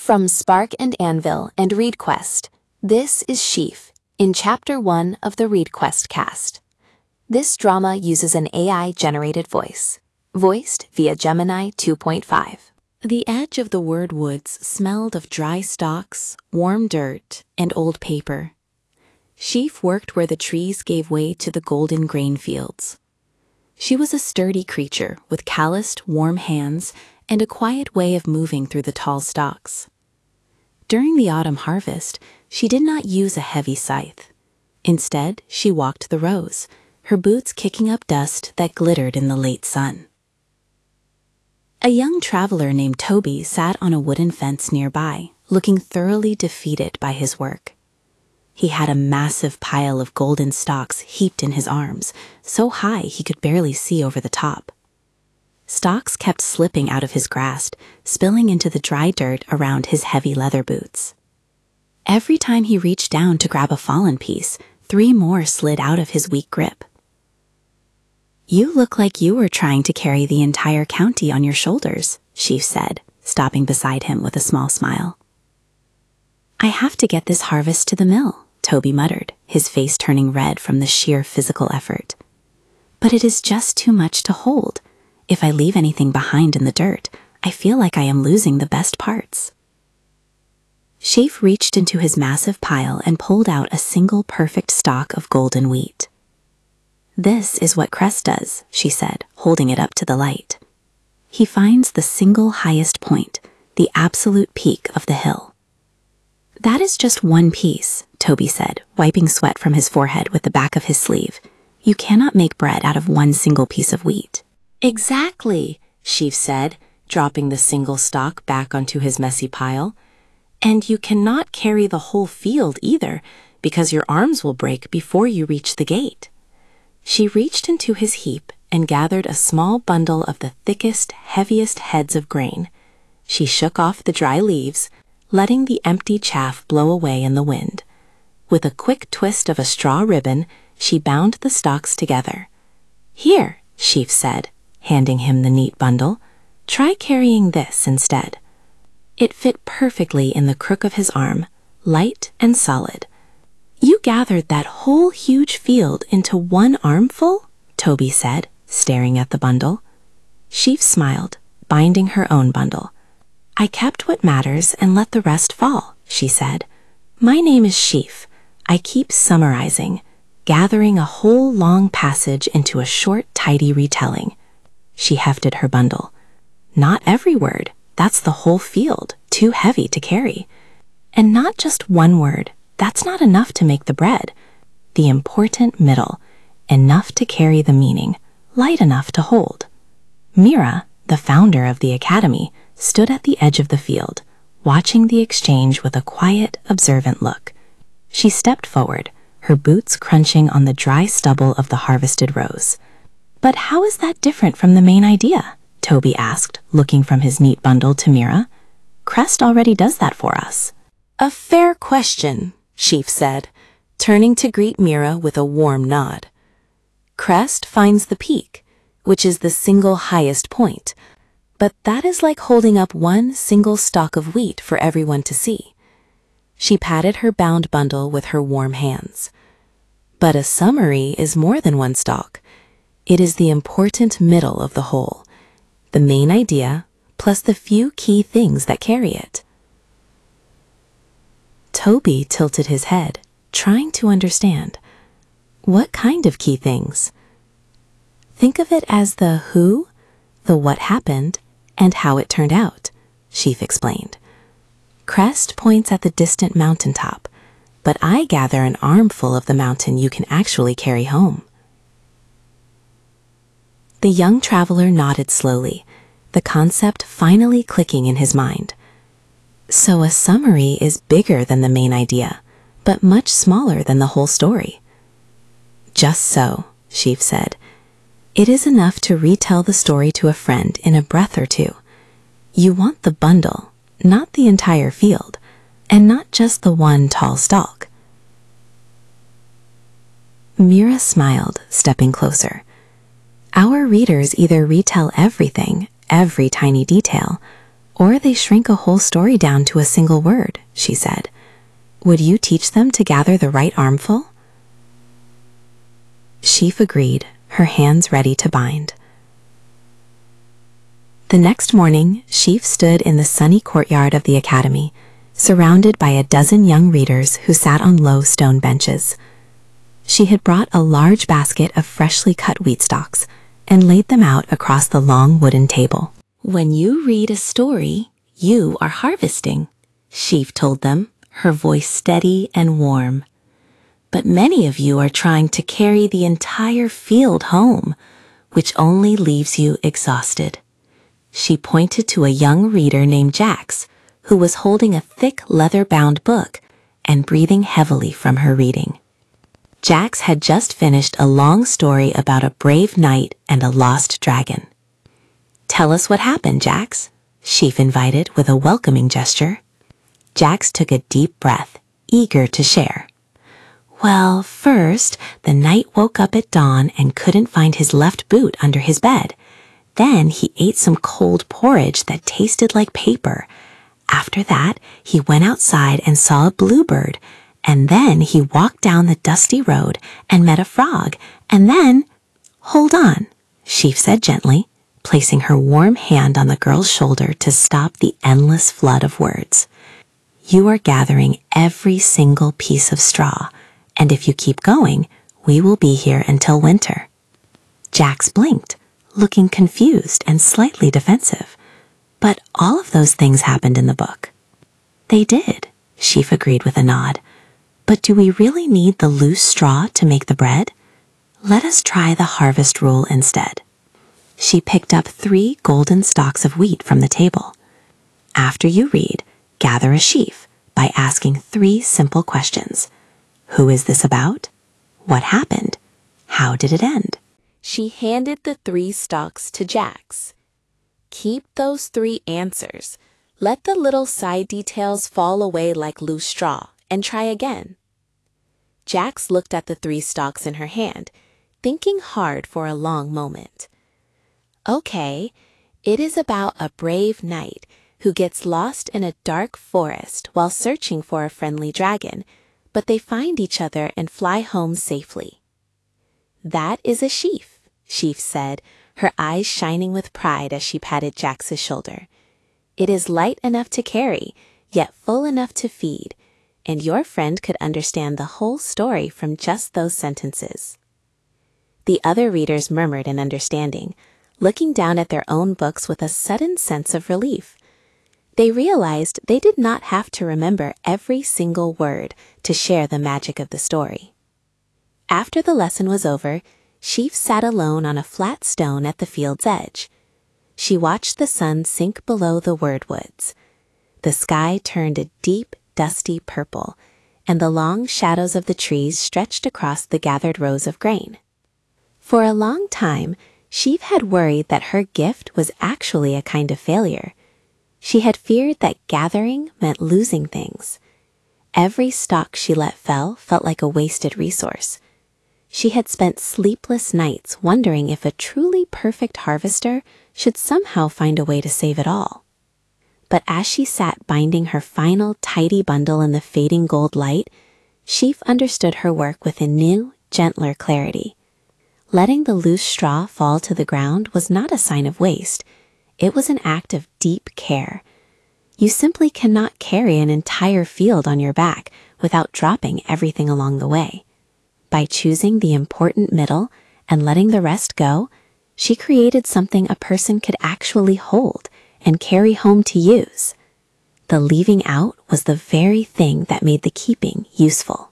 From Spark and Anvil and ReadQuest, this is Sheaf, in Chapter 1 of the ReadQuest cast. This drama uses an AI-generated voice, voiced via Gemini 2.5. The edge of the word woods smelled of dry stalks, warm dirt, and old paper. Sheaf worked where the trees gave way to the golden grain fields. She was a sturdy creature with calloused, warm hands and a quiet way of moving through the tall stalks. During the autumn harvest, she did not use a heavy scythe. Instead, she walked the rows, her boots kicking up dust that glittered in the late sun. A young traveler named Toby sat on a wooden fence nearby, looking thoroughly defeated by his work. He had a massive pile of golden stalks heaped in his arms, so high he could barely see over the top. Stalks kept slipping out of his grasp, spilling into the dry dirt around his heavy leather boots. Every time he reached down to grab a fallen piece, 3 more slid out of his weak grip. "You look like you were trying to carry the entire county on your shoulders," Sheaf said, stopping beside him with a small smile. "I have to get this harvest to the mill," Toby muttered, his face turning red from the sheer physical effort. "But it is just too much to hold. If I leave anything behind in the dirt, I feel like I am losing the best parts." Sheaf reached into his massive pile and pulled out a single perfect stalk of golden wheat. "This is what Crest does," she said, holding it up to the light. "He finds the single highest point, the absolute peak of the hill." "That is just one piece," Toby said, wiping sweat from his forehead with the back of his sleeve. "You cannot make bread out of one single piece of wheat." "Exactly," Sheaf said, dropping the single stalk back onto his messy pile. "And you cannot carry the whole field either, because your arms will break before you reach the gate." She reached into his heap and gathered a small bundle of the thickest, heaviest heads of grain. She shook off the dry leaves, letting the empty chaff blow away in the wind. With a quick twist of a straw ribbon, she bound the stalks together. "Here," Sheaf said, handing him the neat bundle. "Try carrying this instead." It fit perfectly in the crook of his arm, light and solid. "You gathered that whole huge field into one armful?" Toby said, staring at the bundle. Sheaf smiled, binding her own bundle. "I kept what matters and let the rest fall," she said. "My name is Sheaf. I keep summarizing, gathering a whole long passage into a short, tidy retelling." She hefted her bundle. "Not every word. That's the whole field, too heavy to carry. And not just one word. That's not enough to make the bread. The important middle, enough to carry the meaning, light enough to hold." Mira, the founder of the academy, stood at the edge of the field, watching the exchange with a quiet, observant look. She stepped forward, her boots crunching on the dry stubble of the harvested rows. "But how is that different from the main idea?" Toby asked, looking from his neat bundle to Mira. "Crest already does that for us." "A fair question," Sheaf said, turning to greet Mira with a warm nod. "Crest finds the peak, which is the single highest point, but that is like holding up one single stalk of wheat for everyone to see." She patted her bound bundle with her warm hands. "But a summary is more than one stalk. It is the important middle of the whole, the main idea, plus the few key things that carry it." Toby tilted his head, trying to understand. "What kind of key things?" "Think of it as the who, the what happened, and how it turned out," Sheaf explained. "Crest points at the distant mountaintop, but I gather an armful of the mountain you can actually carry home." The young traveler nodded slowly, the concept finally clicking in his mind. "So a summary is bigger than the main idea, but much smaller than the whole story." "Just so," Sheaf said. "It is enough to retell the story to a friend in a breath or two. You want the bundle, not the entire field, and not just the one tall stalk." Mira smiled, stepping closer. "Our readers either retell everything, every tiny detail, Or they shrink a whole story down to a single word, she said. Would you teach them to gather the right armful? Sheaf agreed, her hands ready to bind. The next morning, Sheaf stood in the sunny courtyard of the academy, surrounded by a dozen young readers who sat on low stone benches. She had brought a large basket of freshly cut wheat stalks and laid them out across the long wooden table. When you read a story, you are harvesting, Sheaf told them, her voice steady and warm. But many of you are trying to carry the entire field home, which only leaves you exhausted. She pointed to a young reader named Jax, who was holding a thick leather-bound book and breathing heavily from her reading. Jax had just finished a long story about a brave knight and a lost dragon. Tell us what happened, Jax, Sheaf invited with a welcoming gesture. Jax took a deep breath, eager to share. Well, first, the knight woke up at dawn and couldn't find his left boot under his bed. Then he ate some cold porridge that tasted like paper. After that, he went outside and saw a bluebird. And then he walked down the dusty road and met a frog. And then, hold on, Sheaf said gently, placing her warm hand on the girl's shoulder to stop the endless flood of words. You are gathering every single piece of straw, and if you keep going, we will be here until winter. Jax blinked, looking confused and slightly defensive. But all of those things happened in the book. They did, Sheaf agreed with a nod. But do we really need the loose straw to make the bread? Let us try the harvest rule instead. She picked up 3 golden stalks of wheat from the table. After you read, gather a sheaf by asking 3 simple questions. Who is this about? What happened? How did it end? She handed the 3 stalks to Jax. Keep those 3 answers. Let the little side details fall away like loose straw, and try again. Jax looked at the 3 stalks in her hand, thinking hard for a long moment. Okay, it is about a brave knight who gets lost in a dark forest while searching for a friendly dragon, but they find each other and fly home safely. That is a sheaf, Sheaf said, her eyes shining with pride as she patted Jax's shoulder. It is light enough to carry, yet full enough to feed, and your friend could understand the whole story from just those sentences. The other readers murmured in understanding, looking down at their own books with a sudden sense of relief. They realized they did not have to remember every single word to share the magic of the story. After the lesson was over, Sheaf sat alone on a flat stone at the field's edge. She watched the sun sink below the wordwoods. The sky turned a deep, dusty purple, and the long shadows of the trees stretched across the gathered rows of grain. For a long time, Sheaf had worried that her gift was actually a kind of failure. She had feared that gathering meant losing things. Every stalk she let fall felt like a wasted resource. She had spent sleepless nights wondering if a truly perfect harvester should somehow find a way to save it all. But as she sat binding her final tidy bundle in the fading gold light, Sheaf understood her work with a new, gentler clarity. Letting the loose straw fall to the ground was not a sign of waste. It was an act of deep care. You simply cannot carry an entire field on your back without dropping everything along the way. By choosing the important middle and letting the rest go, she created something a person could actually hold and carry home to use. The leaving out was the very thing that made the keeping useful.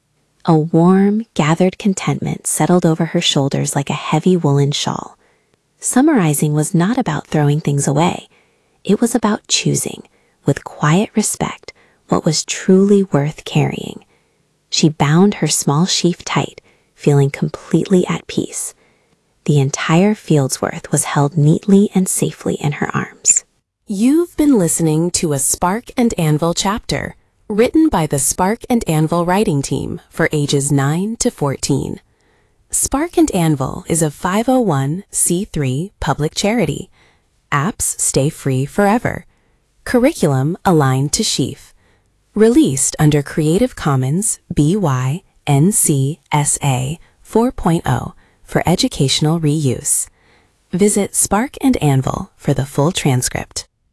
A warm, gathered contentment settled over her shoulders like a heavy woolen shawl. Summarizing was not about throwing things away. It was about choosing, with quiet respect, what was truly worth carrying. She bound her small sheaf tight, feeling completely at peace. The entire field's worth was held neatly and safely in her arms. You've been listening to a Spark and Anvil chapter, written by the Spark and Anvil writing team for ages 9 to 14. Spark and Anvil is a 501c3 public charity. Apps stay free forever. Curriculum aligned to Sheaf. Released under Creative Commons BY NC SA 4.0 for educational reuse. Visit Spark and Anvil for the full transcript.